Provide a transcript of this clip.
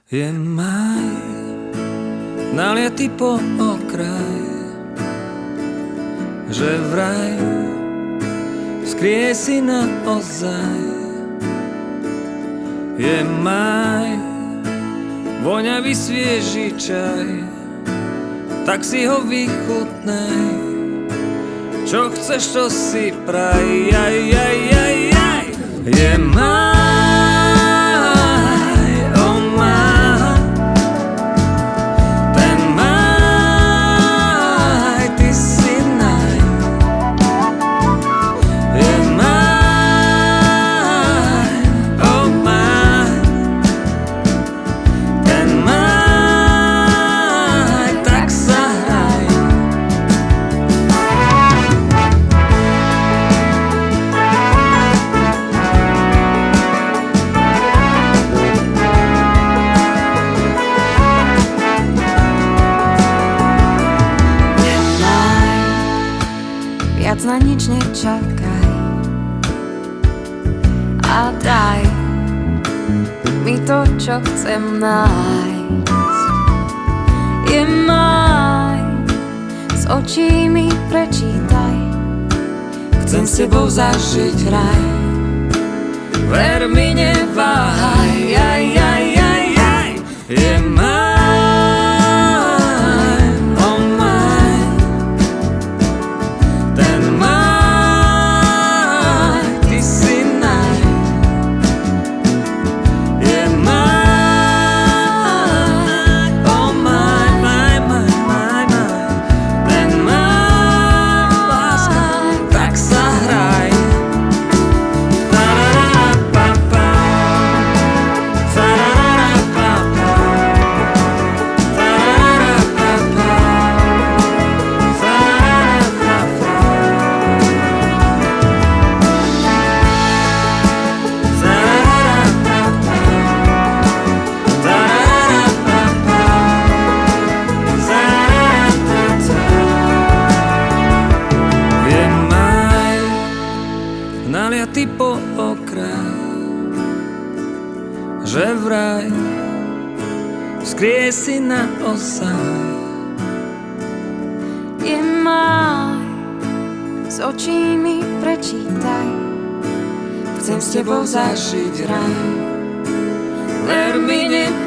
Je maj, naliatý po okraj, že vraj skrie si naozaj. Je maj, voňavý svieži čaj, tak si ho vychutnaj. Čo chceš, to si praj, Je maj, oh maj, ten maj, ty si naj. Je maj, oh maj, ten maj, tak sa hraj. Viac na nič nečakaj a daj mi to, čo chcem nájsť. Je maj, s očí mi prečítaj, chcem s tebou zažiť raj. Ver mi, neváhaj, je maj. Naliatý po okraj, že vraj skrie si naozaj. Je maj, s očí mi prečítaj, chcem s tebou zažiť raj. Ver mi,